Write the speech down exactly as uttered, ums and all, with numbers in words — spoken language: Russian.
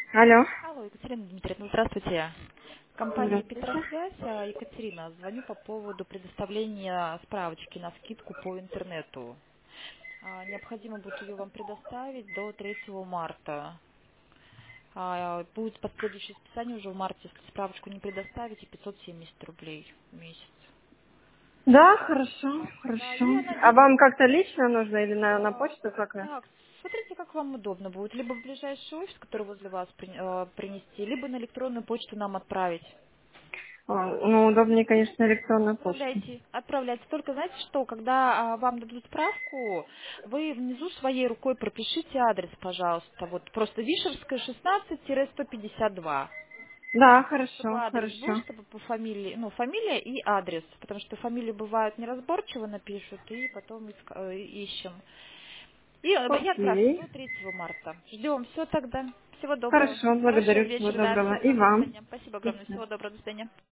Алло. Алло, Екатерина Дмитриевна, здравствуйте. Компания Здравствуйте. Петросвязь, а, Екатерина, звоню по поводу предоставления справочки на скидку по интернету. А, Необходимо будет ее вам предоставить до третьего марта. А, Будет последующее списание уже в марте, если справочку не предоставите, пятьсот семьдесят рублей в месяц. Да, хорошо, Да, хорошо. и она А действует. вам как-то лично нужно или на, на А, почту как? Так, смотрите, как вам удобно будет. Либо в ближайший офис, который возле вас при- э, принести, либо на электронную почту нам отправить. А, Ну, удобнее, конечно, электронную почту. Отправляйте, отправляйте. Только знаете что, когда а, вам дадут справку, вы внизу своей рукой пропишите адрес, пожалуйста. Вот просто Вишерская, шестнадцать сто пятьдесят два. Да, Чтобы хорошо, адрес был, хорошо. чтобы по фамилии, ну, фамилия и адрес. Потому что фамилии бывают неразборчиво напишут, и потом иска- э, ищем. И, э, и отправьте Окей. до третьего марта. Ждем. Все тогда. Всего доброго. Хорошо, Хорошего благодарю, всего вечера. Да, доброго. всего И доброго. До вам. свидания. Спасибо До огромное. свидания. Всего доброго. До свидания.